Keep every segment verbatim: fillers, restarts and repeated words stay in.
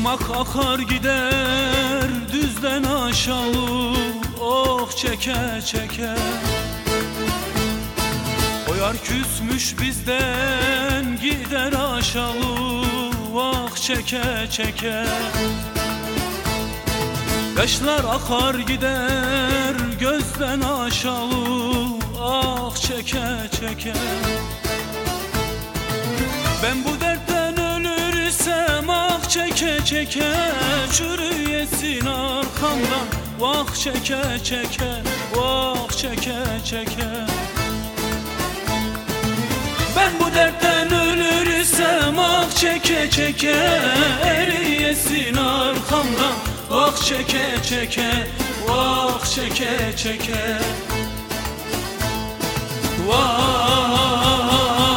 Irmak akar gider düzden aşağı, oh çeke çeke. O yar küsmüş bizden gider aşağı, vah çeke çeke. Yaşlar akar gider gözden aşağı, ah çeke çeke. Ben bu dertten ölürsem ah çeke çeke, çürüyesin arkamdan vah çeke çeke, vah çeke çeke. Ben bu dertten ölürsem ah çeke çeke, eriyesin arkamdan vah çeke çeke, vah çeke çeke. Vah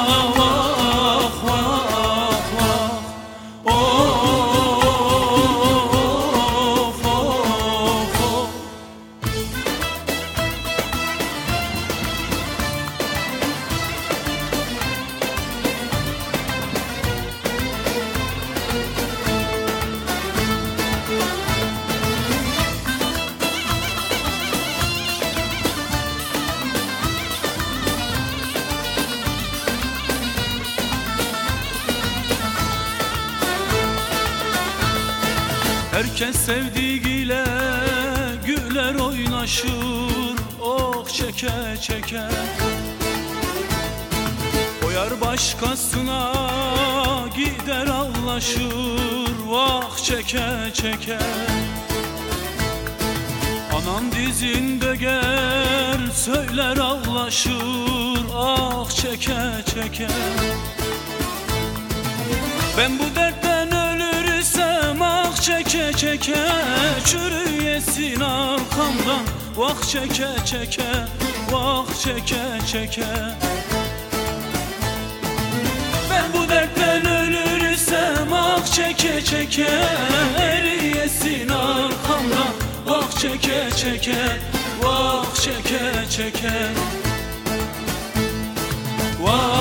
herkes sevdiğiyle güler oynaşır, oh çeke çeke. O yar başkasına gider ağlaşır, vah çeke çeke. Anan dizinde gel söyler ağlaşır, ah çeke çeke. Ben bu dertten ölürsem ah çeke çeke, çürüyesin arkamdan vah çeke çeke, vah çeke çeke. Ben bu dertten ölürsem ah çeke çeke, eriyesin arkamdan vah çeke çeke, vah çeke çeke. Vah